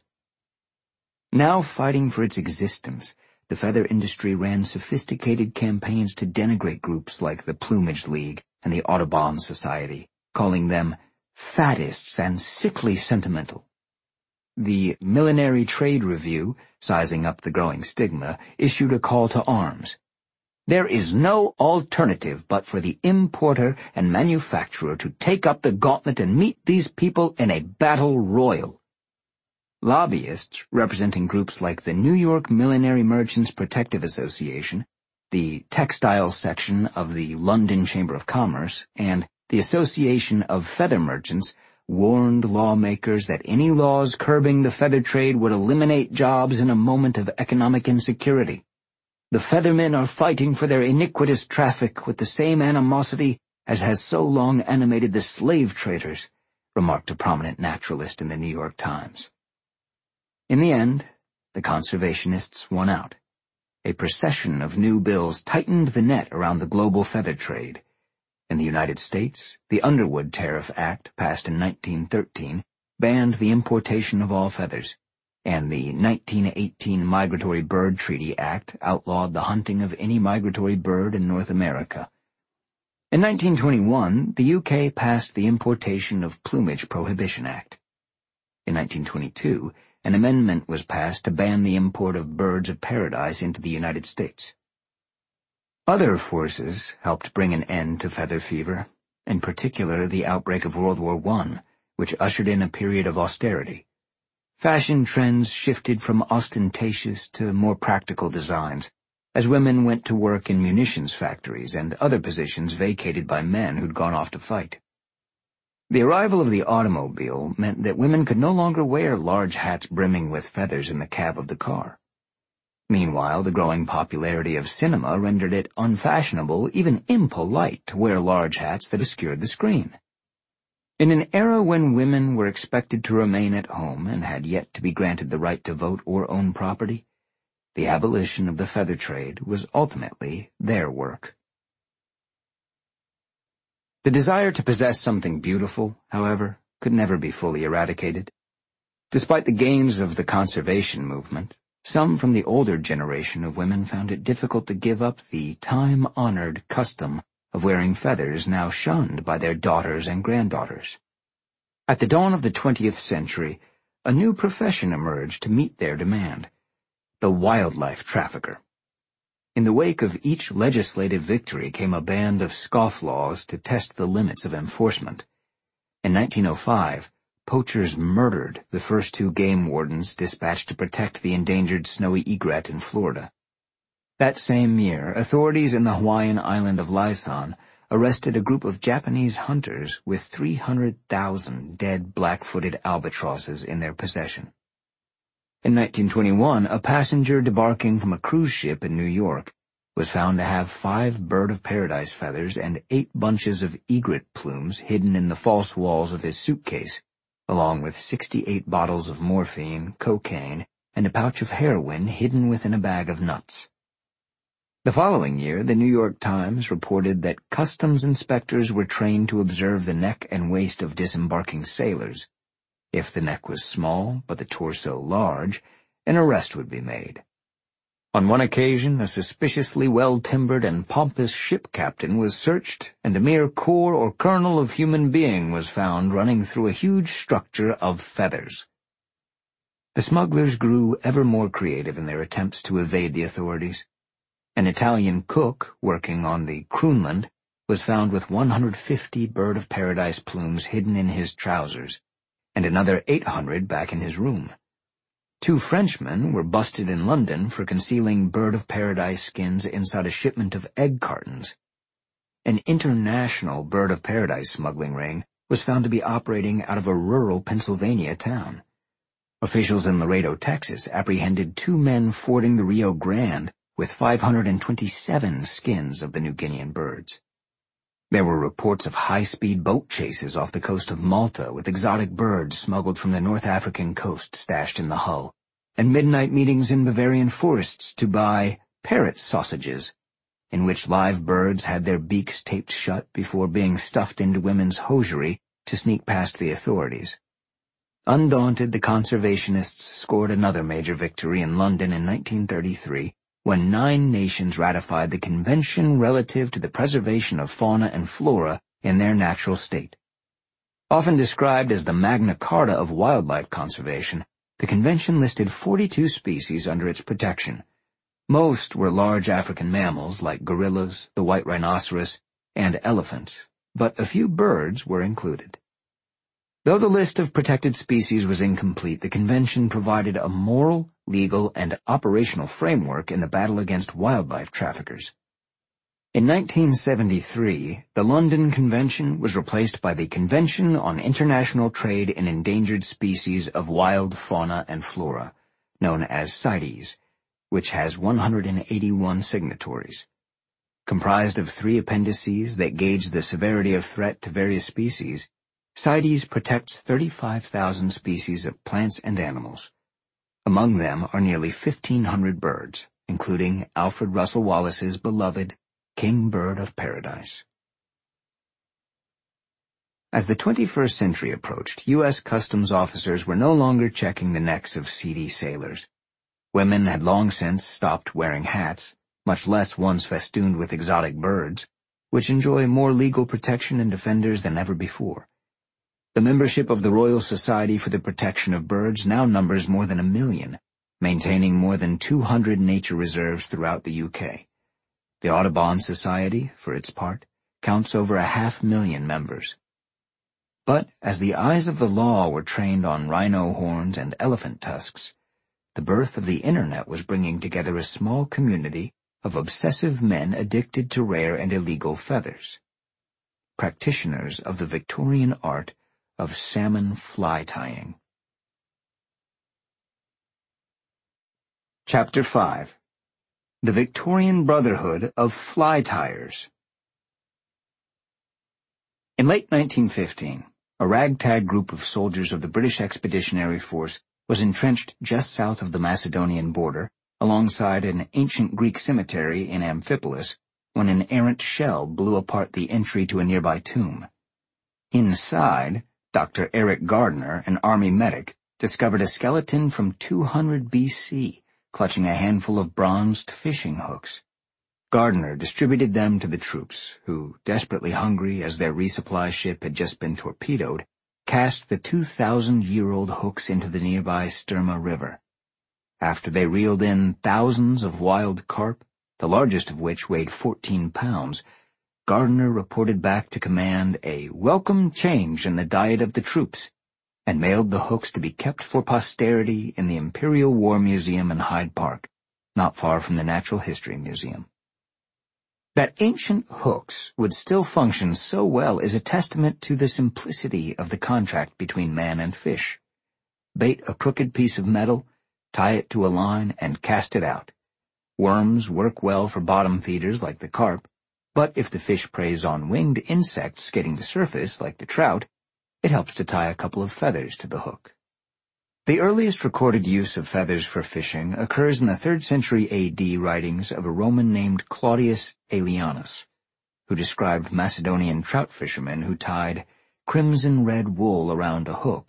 Now fighting for its existence, the feather industry ran sophisticated campaigns to denigrate groups like the Plumage League and the Audubon Society, calling them faddists and sickly sentimental. The Millinery Trade Review, sizing up the growing stigma, issued a call to arms. "There is no alternative but for the importer and manufacturer to take up the gauntlet and meet these people in a battle royal." Lobbyists representing groups like the New York Millinery Merchants Protective Association, the Textiles Section of the London Chamber of Commerce, and the Association of Feather Merchants warned lawmakers that any laws curbing the feather trade would eliminate jobs in a moment of economic insecurity. "The feathermen are fighting for their iniquitous traffic with the same animosity as has so long animated the slave traders," remarked a prominent naturalist in the New York Times. In the end, the conservationists won out. A procession of new bills tightened the net around the global feather trade. In the United States, the Underwood Tariff Act, passed in nineteen thirteen, banned the importation of all feathers, and the nineteen eighteen Migratory Bird Treaty Act outlawed the hunting of any migratory bird in North America. In nineteen twenty-one, the U K passed the Importation of Plumage Prohibition Act. In nineteen twenty-two, an amendment was passed to ban the import of birds of paradise into the United States. Other forces helped bring an end to feather fever, in particular the outbreak of World War One, which ushered in a period of austerity. Fashion trends shifted from ostentatious to more practical designs, as women went to work in munitions factories and other positions vacated by men who'd gone off to fight. The arrival of the automobile meant that women could no longer wear large hats brimming with feathers in the cab of the car. Meanwhile, the growing popularity of cinema rendered it unfashionable, even impolite, to wear large hats that obscured the screen. In an era when women were expected to remain at home and had yet to be granted the right to vote or own property, the abolition of the feather trade was ultimately their work. The desire to possess something beautiful, however, could never be fully eradicated. Despite the gains of the conservation movement, some from the older generation of women found it difficult to give up the time-honored custom of wearing feathers now shunned by their daughters and granddaughters. At the dawn of the twentieth century, a new profession emerged to meet their demand: the wildlife trafficker. In the wake of each legislative victory came a band of scofflaws to test the limits of enforcement. In nineteen oh five, poachers murdered the first two game wardens dispatched to protect the endangered snowy egret in Florida. That same year, authorities in the Hawaiian island of Luzon arrested a group of Japanese hunters with three hundred thousand dead black-footed albatrosses in their possession. In nineteen twenty-one, a passenger debarking from a cruise ship in New York was found to have five bird-of-paradise feathers and eight bunches of egret plumes hidden in the false walls of his suitcase, along with sixty-eight bottles of morphine, cocaine, and a pouch of heroin hidden within a bag of nuts. The following year, the New York Times reported that customs inspectors were trained to observe the neck and waist of disembarking sailors, If the neck was small, but the torso large, an arrest would be made. On one occasion, a suspiciously well-timbered and pompous ship captain was searched, and a mere core or kernel of human being was found running through a huge structure of feathers. The smugglers grew ever more creative in their attempts to evade the authorities. An Italian cook, working on the Kroonland, was found with one hundred fifty bird-of-paradise plumes hidden in his trousers, and another eight hundred back in his room. Two Frenchmen were busted in London for concealing bird-of-paradise skins inside a shipment of egg cartons. An international bird-of-paradise smuggling ring was found to be operating out of a rural Pennsylvania town. Officials in Laredo, Texas, apprehended two men fording the Rio Grande with five hundred twenty-seven skins of the New Guinean birds. There were reports of high-speed boat chases off the coast of Malta with exotic birds smuggled from the North African coast stashed in the hull, and midnight meetings in Bavarian forests to buy parrot sausages, in which live birds had their beaks taped shut before being stuffed into women's hosiery to sneak past the authorities. Undaunted, the conservationists scored another major victory in London in nineteen thirty-three, when nine nations ratified the Convention relative to the preservation of fauna and flora in their natural state. Often described as the Magna Carta of wildlife conservation, the convention listed forty-two species under its protection. Most were large African mammals like gorillas, the white rhinoceros, and elephants, but a few birds were included. Though the list of protected species was incomplete, the convention provided a moral, legal, and operational framework in the battle against wildlife traffickers. In nineteen seventy-three, the London Convention was replaced by the Convention on International Trade in Endangered Species of Wild Fauna and Flora, known as CITES, which has one hundred eighty-one signatories. Comprised of three appendices that gauge the severity of threat to various species, CITES protects thirty-five thousand species of plants and animals. Among them are nearly fifteen hundred birds, including Alfred Russel Wallace's beloved King Bird of Paradise. As the twenty-first century approached, U S customs officers were no longer checking the necks of seedy sailors. Women had long since stopped wearing hats, much less ones festooned with exotic birds, which enjoy more legal protection and defenders than ever before. The membership of the Royal Society for the Protection of Birds now numbers more than a million, maintaining more than two hundred nature reserves throughout the U K. The Audubon Society, for its part, counts over a half million members. But as the eyes of the law were trained on rhino horns and elephant tusks, the birth of the Internet was bringing together a small community of obsessive men addicted to rare and illegal feathers. Practitioners of the Victorian art of salmon fly tying. Chapter five. The Victorian Brotherhood of Fly Tyers. In late nineteen fifteen, a ragtag group of soldiers of the British Expeditionary Force was entrenched just south of the Macedonian border, alongside an ancient Greek cemetery in Amphipolis, when an errant shell blew apart the entry to a nearby tomb. Inside, Doctor Eric Gardner, an army medic, discovered a skeleton from two hundred B C, clutching a handful of bronzed fishing hooks. Gardner distributed them to the troops, who, desperately hungry as their resupply ship had just been torpedoed, cast the two thousand year old hooks into the nearby Sturma River. After they reeled in thousands of wild carp, the largest of which weighed fourteen pounds, Gardner reported back to command a welcome change in the diet of the troops, and mailed the hooks to be kept for posterity in the Imperial War Museum in Hyde Park, not far from the Natural History Museum. That ancient hooks would still function so well is a testament to the simplicity of the contract between man and fish. Bait a crooked piece of metal, tie it to a line, and cast it out. Worms work well for bottom feeders like the carp, but if the fish preys on winged insects skidding the surface like the trout, it helps to tie a couple of feathers to the hook. The earliest recorded use of feathers for fishing occurs in the third century A D writings of a Roman named Claudius Aelianus, who described Macedonian trout fishermen who tied crimson red wool around a hook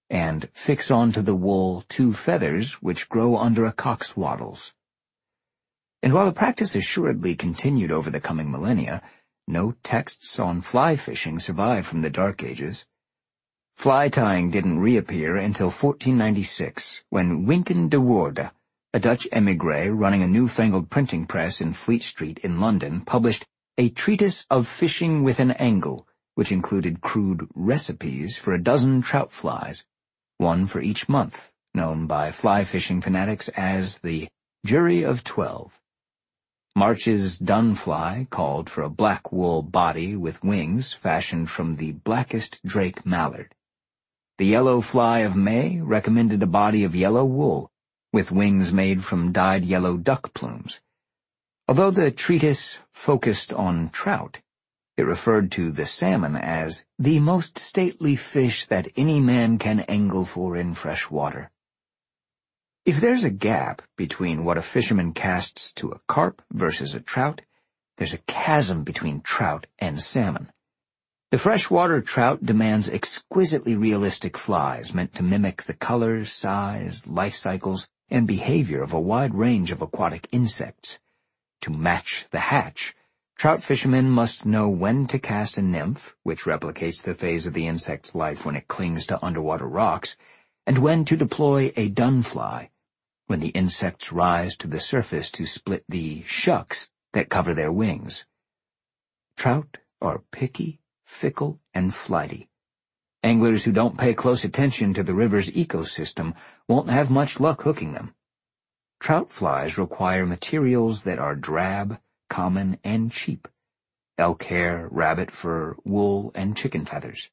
and fix onto the wool two feathers which grow under a cock's wattles. And while the practice assuredly continued over the coming millennia, no texts on fly fishing survive from the Dark Ages. Fly tying didn't reappear until fourteen ninety-six, when Wynkyn de Woorde, a Dutch émigré running a newfangled printing press in Fleet Street in London, published A Treatise of Fishing with an Angle, which included crude recipes for a dozen trout flies, one for each month, known by fly fishing fanatics as the Jury of Twelve. March's dunfly called for a black wool body with wings fashioned from the blackest drake mallard. The yellow fly of May recommended a body of yellow wool, with wings made from dyed yellow duck plumes. Although the treatise focused on trout, it referred to the salmon as the most stately fish that any man can angle for in fresh water. If there's a gap between what a fisherman casts to a carp versus a trout, there's a chasm between trout and salmon. The freshwater trout demands exquisitely realistic flies meant to mimic the colors, size, life cycles, and behavior of a wide range of aquatic insects. To match the hatch, trout fishermen must know when to cast a nymph, which replicates the phase of the insect's life when it clings to underwater rocks, and when to deploy a dunfly, when the insects rise to the surface to split the shucks that cover their wings. Trout are picky, fickle, and flighty. Anglers who don't pay close attention to the river's ecosystem won't have much luck hooking them. Trout flies require materials that are drab, common, and cheap: elk hair, rabbit fur, wool, and chicken feathers.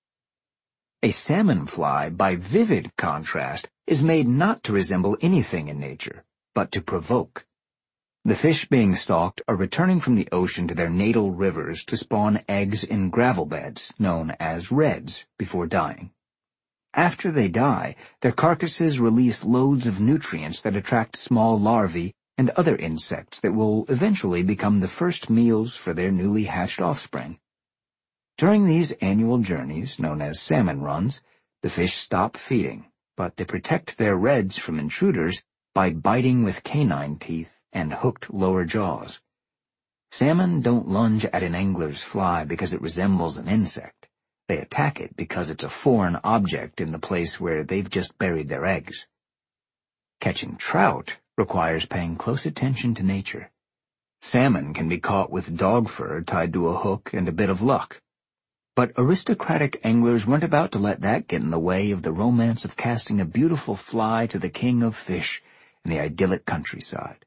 A salmon fly, by vivid contrast, is made not to resemble anything in nature, but to provoke. The fish being stalked are returning from the ocean to their natal rivers to spawn eggs in gravel beds, known as redds, before dying. After they die, their carcasses release loads of nutrients that attract small larvae and other insects that will eventually become the first meals for their newly hatched offspring. During these annual journeys, known as salmon runs, the fish stop feeding, but they protect their redds from intruders by biting with canine teeth and hooked lower jaws. Salmon don't lunge at an angler's fly because it resembles an insect. They attack it because it's a foreign object in the place where they've just buried their eggs. Catching trout requires paying close attention to nature. Salmon can be caught with dog fur tied to a hook and a bit of luck. But aristocratic anglers weren't about to let that get in the way of the romance of casting a beautiful fly to the king of fish in the idyllic countryside.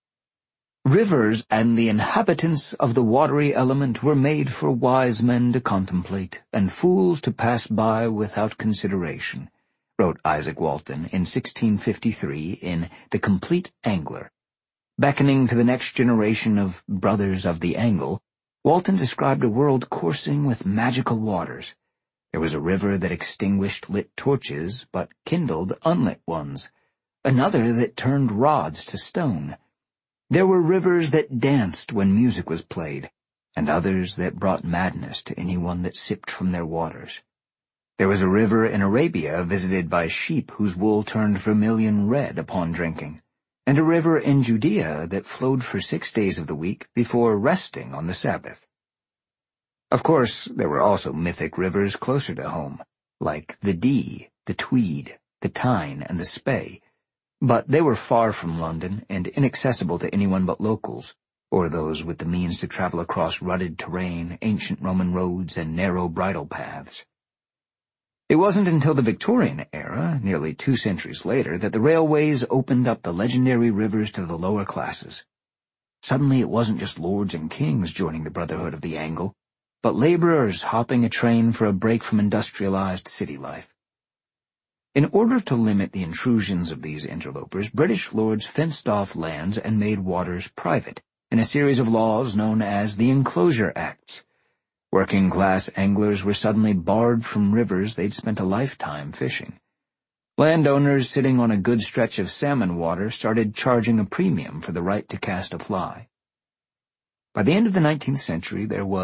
Rivers and the inhabitants of the watery element were made for wise men to contemplate and fools to pass by without consideration, wrote Isaac Walton in sixteen fifty-three in The Complete Angler. Beckoning to the next generation of brothers of the angle, Walton described a world coursing with magical waters. There was a river that extinguished lit torches but kindled unlit ones, another that turned rods to stone. There were rivers that danced when music was played, and others that brought madness to anyone that sipped from their waters. There was a river in Arabia visited by sheep whose wool turned vermilion red upon drinking, and a river in Judea that flowed for six days of the week before resting on the Sabbath. Of course, there were also mythic rivers closer to home, like the Dee, the Tweed, the Tyne, and the Spey, but they were far from London and inaccessible to anyone but locals, or those with the means to travel across rutted terrain, ancient Roman roads, and narrow bridle paths. It wasn't until the Victorian era, nearly two centuries later, that the railways opened up the legendary rivers to the lower classes. Suddenly it wasn't just lords and kings joining the Brotherhood of the Angle, but laborers hopping a train for a break from industrialized city life. In order to limit the intrusions of these interlopers, British lords fenced off lands and made waters private in a series of laws known as the Enclosure Acts. Working-class anglers were suddenly barred from rivers they'd spent a lifetime fishing. Landowners sitting on a good stretch of salmon water started charging a premium for the right to cast a fly. By the end of the nineteenth century, there was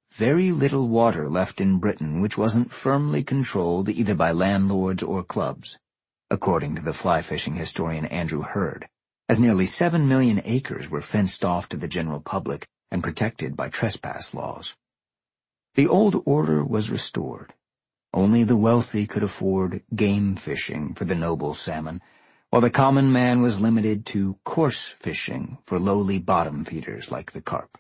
very little water left in Britain which wasn't firmly controlled either by landlords or clubs, according to the fly fishing historian Andrew Hurd, as nearly seven million acres were fenced off to the general public and protected by trespass laws. The old order was restored. Only the wealthy could afford game fishing for the noble salmon, while the common man was limited to coarse fishing for lowly bottom feeders like the carp.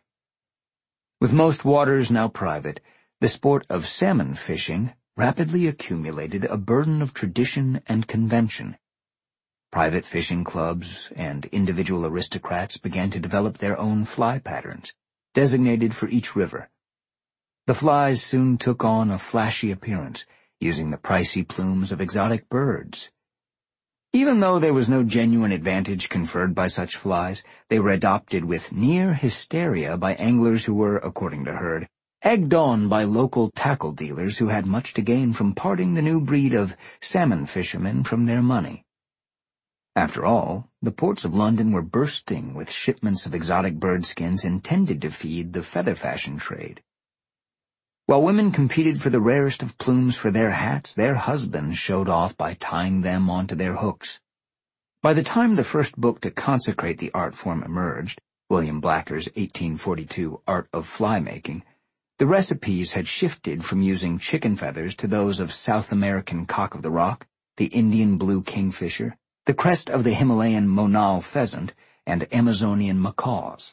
With most waters now private, the sport of salmon fishing rapidly accumulated a burden of tradition and convention. Private fishing clubs and individual aristocrats began to develop their own fly patterns, designated for each river. The flies soon took on a flashy appearance, using the pricey plumes of exotic birds. Even though there was no genuine advantage conferred by such flies, they were adopted with near hysteria by anglers who were, according to Hurd, egged on by local tackle dealers who had much to gain from parting the new breed of salmon fishermen from their money. After all, the ports of London were bursting with shipments of exotic bird skins intended to feed the feather fashion trade. While women competed for the rarest of plumes for their hats, their husbands showed off by tying them onto their hooks. By the time the first book to consecrate the art form emerged, William Blacker's eighteen forty-two Art of Fly Making, the recipes had shifted from using chicken feathers to those of South American cock of the rock, the Indian blue kingfisher, the crest of the Himalayan monal pheasant, and Amazonian macaws.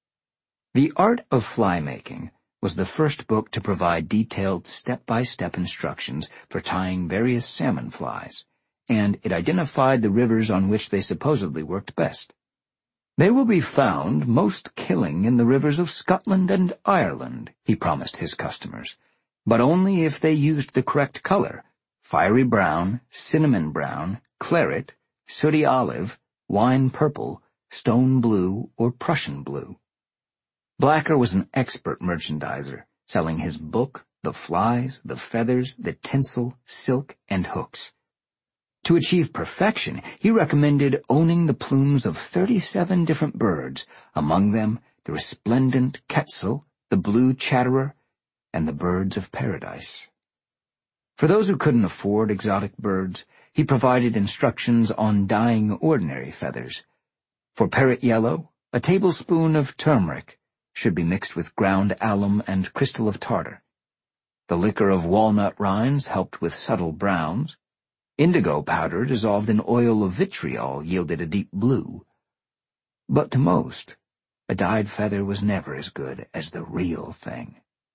The Art of Fly Making was the first book to provide detailed step-by-step instructions for tying various salmon flies, and it identified the rivers on which they supposedly worked best. They will be found most killing in the rivers of Scotland and Ireland, he promised his customers, but only if they used the correct color: fiery brown, cinnamon brown, claret, sooty olive, wine purple, stone blue, or Prussian blue. Blacker was an expert merchandiser, selling his book, the flies, the feathers, the tinsel, silk, and hooks. To achieve perfection, he recommended owning the plumes of thirty-seven different birds, among them the resplendent quetzal, the blue chatterer, and the birds of paradise. For those who couldn't afford exotic birds, he provided instructions on dyeing ordinary feathers. For parrot yellow, a tablespoon of turmeric should be mixed with ground alum and crystal of tartar. The liquor of walnut rinds helped with subtle browns. Indigo powder dissolved in oil of vitriol yielded a deep blue. But to most, a dyed feather was never as good as the real thing.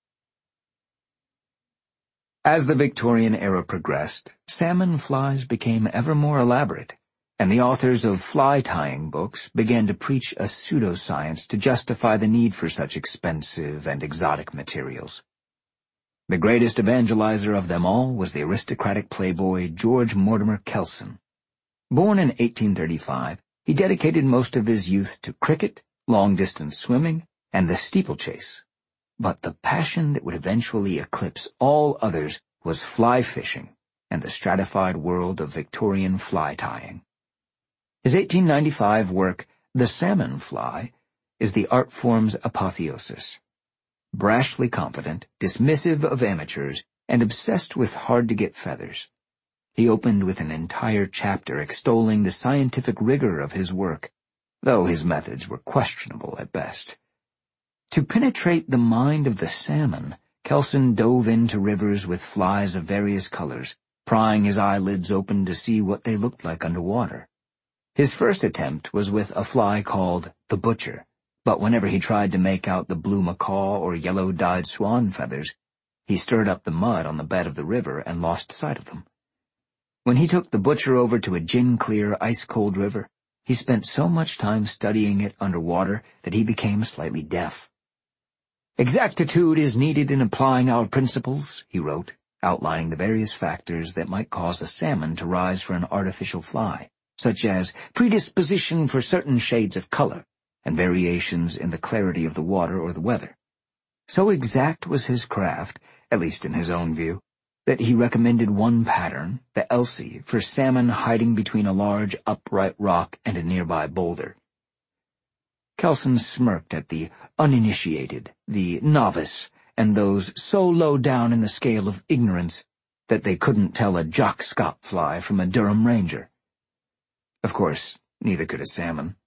As the Victorian era progressed, salmon flies became ever more elaborate, and the authors of fly-tying books began to preach a pseudoscience to justify the need for such expensive and exotic materials. The greatest evangelizer of them all was the aristocratic playboy George Mortimer Kelson. Born in eighteen thirty-five, he dedicated most of his youth to cricket, long-distance swimming, and the steeplechase. But the passion that would eventually eclipse all others was fly fishing and the stratified world of Victorian fly-tying. His eighteen ninety-five work, The Salmon Fly, is the art form's apotheosis. Brashly confident, dismissive of amateurs, and obsessed with hard-to-get feathers. He opened with an entire chapter extolling the scientific rigor of his work, though his methods were questionable at best. To penetrate the mind of the salmon, Kelson dove into rivers with flies of various colors, prying his eyelids open to see what they looked like underwater. His first attempt was with a fly called the butcher, but whenever he tried to make out the blue macaw or yellow-dyed swan feathers, he stirred up the mud on the bed of the river and lost sight of them. When he took the butcher over to a gin-clear, ice-cold river, he spent so much time studying it underwater that he became slightly deaf. "Exactitude is needed in applying our principles," he wrote, outlining the various factors that might cause a salmon to rise for an artificial fly, such as predisposition for certain shades of color and variations in the clarity of the water or the weather. So exact was his craft, at least in his own view, that he recommended one pattern, the Elsie, for salmon hiding between a large upright rock and a nearby boulder. Kelson smirked at the uninitiated, the novice, and those so low down in the scale of ignorance that they couldn't tell a Jock Scott fly from a Durham Ranger. Of course, neither could a salmon.